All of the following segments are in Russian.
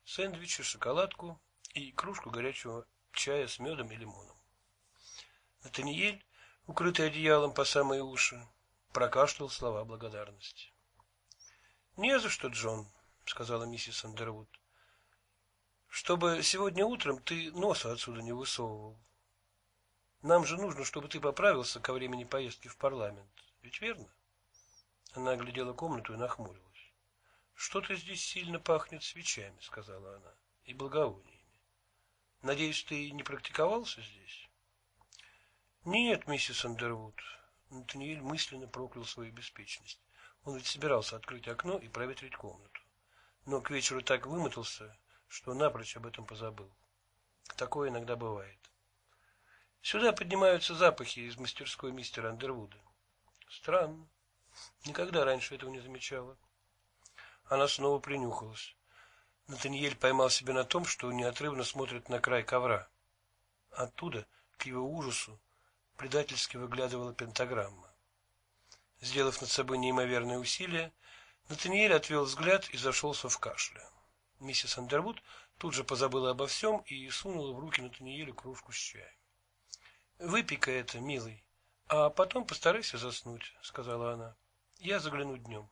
сэндвичи, шоколадку и кружку горячего чая с медом и лимоном. Натаниэль, укрытый одеялом по самые уши, прокашлял слова благодарности. «Не за что, Джон», — сказала миссис Андервуд, — «чтобы сегодня утром ты носа отсюда не высовывал. Нам же нужно, чтобы ты поправился ко времени поездки в парламент. Ведь верно?» Она оглядела комнату и нахмурилась. «Что-то здесь сильно пахнет свечами», — сказала она, — «и благовониями. Надеюсь, ты не практиковался здесь?» «Нет, миссис Андервуд». Натаниэль мысленно проклял свою беспечность. Он ведь собирался открыть окно и проветрить комнату. Но к вечеру так вымотался, что напрочь об этом позабыл. Такое иногда бывает. Сюда поднимаются запахи из мастерской мистера Андервуда. Странно. Никогда раньше этого не замечала. Она снова принюхалась. Натаниэль поймал себя на том, что неотрывно смотрит на край ковра. Оттуда, к его ужасу, предательски выглядывала пентаграмма. Сделав над собой неимоверное усилие, Натаниэль отвел взгляд и зашелся в кашле. Миссис Андервуд тут же позабыла обо всем и сунула в руки Натаниэлю кружку с чаем. «Выпей-ка это, милый, а потом постарайся заснуть», — сказала она. «Я загляну днем».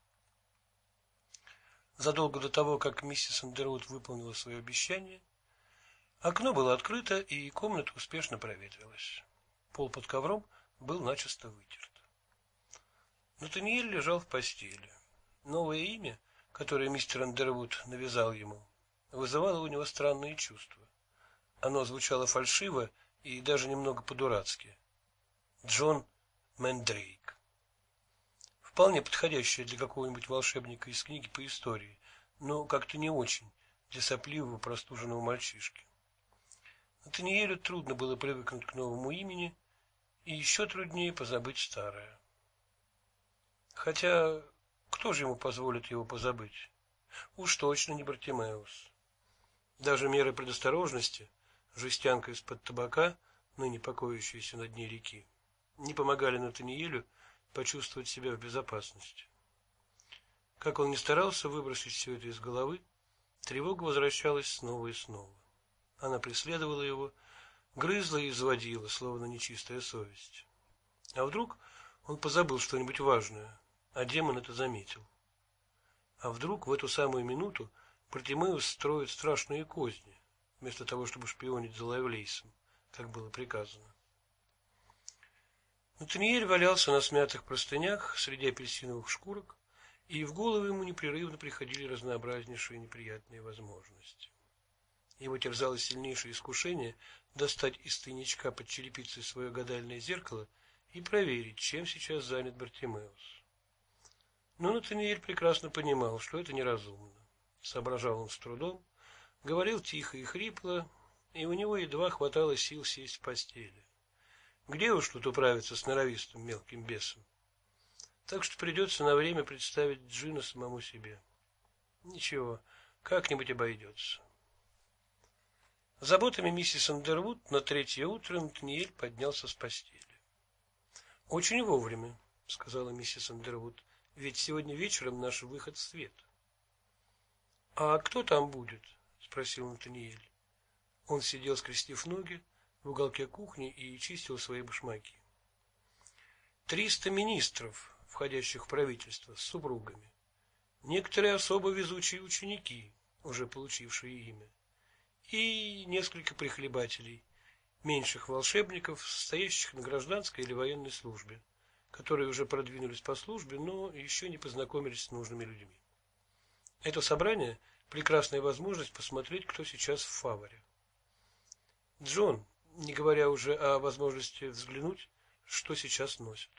Задолго до того, как миссис Андервуд выполнила свое обещание, окно было открыто, и комната успешно проветрилась. Пол под ковром был начисто вытерт. Натаниэль лежал в постели. Новое имя, которое мистер Андервуд навязал ему, вызывало у него странные чувства. Оно звучало фальшиво и даже немного по-дурацки. Джон Мэндрейк. Вполне подходящее для какого-нибудь волшебника из книги по истории, но как-то не очень для сопливого простуженного мальчишки. Натаниэлю трудно было привыкнуть к новому имени, и еще труднее позабыть старое. Хотя, кто же ему позволит его позабыть? Уж точно не Бартимеус. Даже меры предосторожности, жестянка из-под табака, ныне покоящаяся на дне реки, не помогали Натаниэлю почувствовать себя в безопасности. Как он ни старался выбросить все это из головы, тревога возвращалась снова и снова. Она преследовала его, грызла и изводила, словно нечистая совесть. А вдруг он позабыл что-нибудь важное, а демон это заметил? А вдруг в эту самую минуту Бартимеус строит страшные козни, вместо того, чтобы шпионить за Лавлейсом, как было приказано? Натаниэль валялся на смятых простынях среди апельсиновых шкурок, и в голову ему непрерывно приходили разнообразнейшие неприятные возможности. Его терзало сильнейшее искушение достать из тайничка под черепицей свое гадальное зеркало и проверить, чем сейчас занят Бартимеус. Но Натаниэль прекрасно понимал, что это неразумно. Соображал он с трудом, говорил тихо и хрипло, и у него едва хватало сил сесть в постели. Где уж тут управиться с норовистым мелким бесом? Так что придется на время представить Джина самому себе. Ничего, как-нибудь обойдется. Заботами миссис Андервуд на третье утро Натаниэль поднялся с постели. «Очень вовремя», — сказала миссис Андервуд, — «ведь сегодня вечером наш выход в свет». «А кто там будет?» — спросил Натаниэль. Он сидел, скрестив ноги, в уголке кухни и чистил свои башмаки. 300 министров, входящих в правительство, с супругами. Некоторые особо везучие ученики, уже получившие имя. И несколько прихлебателей, меньших волшебников, стоящих на гражданской или военной службе, которые уже продвинулись по службе, но еще не познакомились с нужными людьми. Это собрание – прекрасная возможность посмотреть, кто сейчас в фаворе. Джон, не говоря уже о возможности взглянуть, что сейчас носят.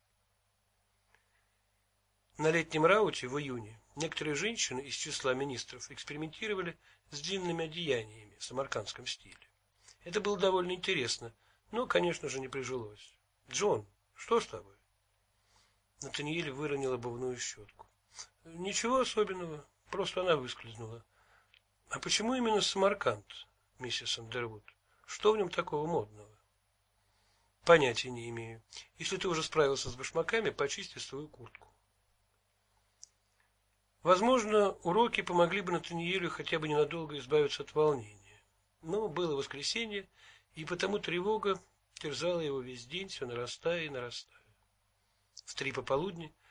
На летнем рауте в июне некоторые женщины из числа министров экспериментировали с длинными одеяниями в самаркандском стиле. Это было довольно интересно, но, конечно же, не прижилось. «Джон, что с тобой?» Натаниэль выронил обувную щетку. «Ничего особенного, просто она выскользнула». «А почему именно Самарканд, миссис Андервуд? Что в нем такого модного?» «Понятия не имею. Если ты уже справился с башмаками, почисти свою куртку». Возможно, уроки помогли бы Натаниэлю хотя бы ненадолго избавиться от волнения. Но было воскресенье, и потому тревога терзала его весь день, все нарастая и нарастая. В 3 пополудни